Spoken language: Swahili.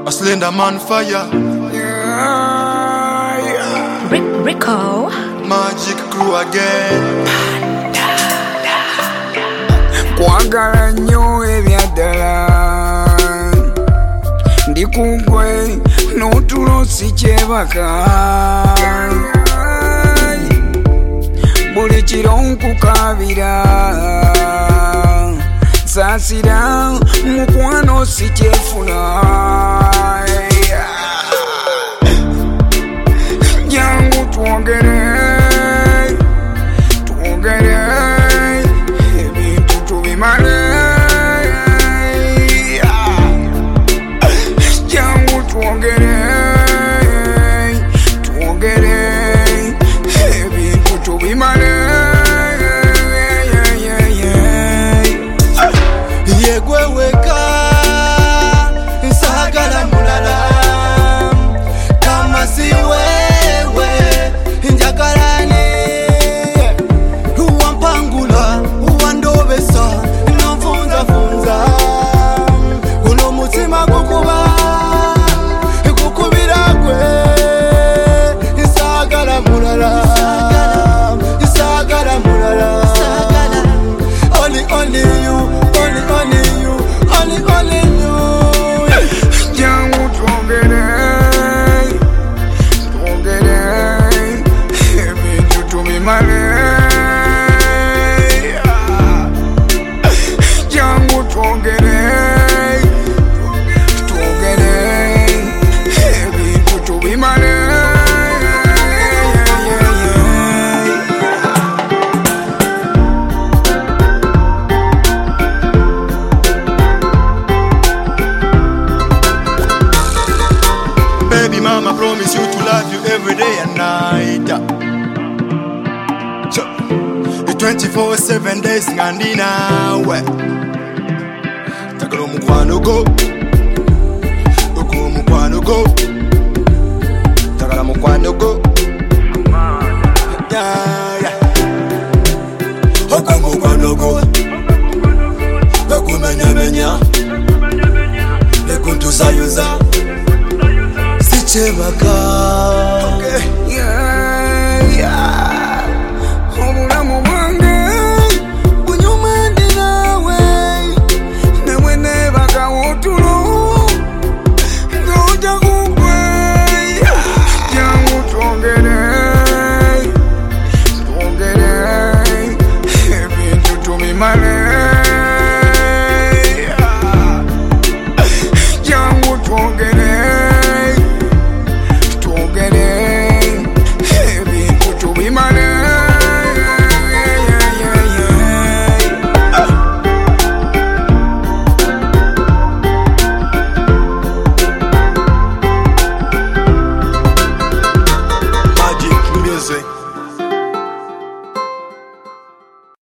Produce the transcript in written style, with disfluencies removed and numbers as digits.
A slender man fire. Rico Magic crew again. Kwagala nnyo ebyaddala ndi kugwe n'otulo si kyebaka buli kiro nkukabira saasira mukwano si kyefuna jangu twogere ebintu tubimale jangu twogere ebintu tubimale yegwe weka nsagala mulala kama si wewe njagalane uwampangula uwandobesa nonfunzafunza guno mutima gukubira gwe nsagala mulala only you jangu twogere ebintu tubimale jangu twogere ebintu tubimale Baby mama promise you to love you every day and night. The 24/7 days ngandi nawe. Takalo mukwano go. Uko mukwano go. Takala mukwano go. Yeah. Uko mukwano go. Bakumenya. Lekuntu sayuza. Sichebaka. yeah